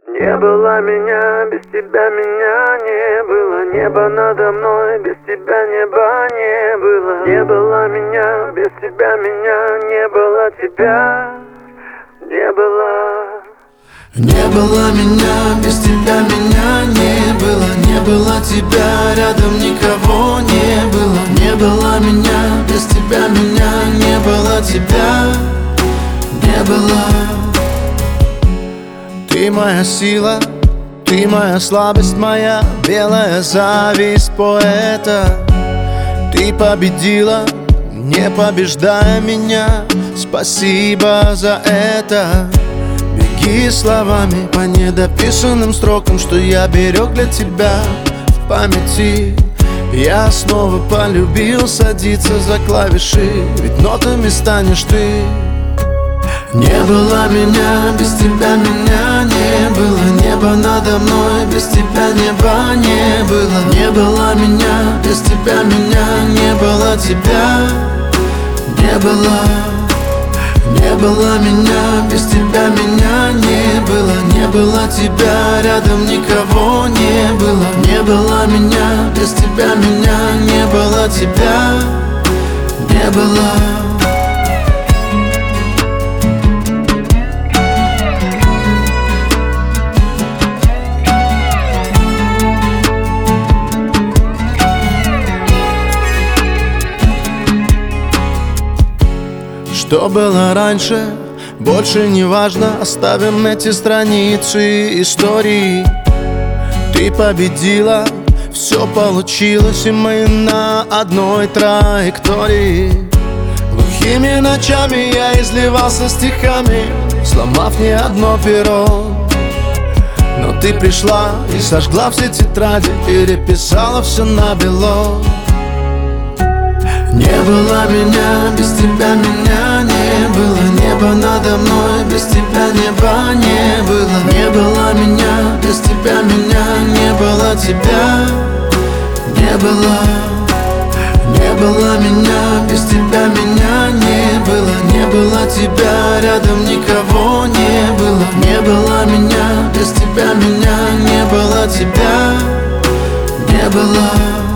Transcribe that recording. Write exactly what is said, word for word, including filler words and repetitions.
Не было меня, без тебя меня не было. Небо надо мной, без тебя неба не было. Не было меня, без тебя меня не было. Тебя не было. Не было меня, без тебя меня не было. Не было тебя, рядом никого не было. Не было меня, без тебя меня не было. Тебя не было. Ты моя сила, ты моя слабость, моя белая зависть поэта. Ты победила, не побеждая меня. Спасибо за это. Беги словами по недописанным строкам, что я берег для тебя в памяти. Я снова полюбил садиться за клавиши, ведь нотами станешь ты. Не было меня, без тебя меня не было. Небо надо мной, без тебя неба не было. Не было меня, без тебя меня не было. Тебя не было. Не было меня, без тебя меня не было. Не было тебя, рядом никого не было. Не было меня, без тебя меня не было. Тебя не было. Что было раньше, больше не важно. Оставим эти страницы истории. Ты победила, все получилось, и мы на одной траектории. Глухими ночами я изливался стихами, сломав не одно перо. Но ты пришла и сожгла все тетради, переписала все на бело. Не было меня, без тебя меня не было. Небо надо мной, без тебя неба не было. Не было меня, без тебя меня не было. Тебя не было. Не было меня, без тебя меня не было. Не было тебя, рядом никого не было. Не было меня, без тебя меня не было. Тебя не было.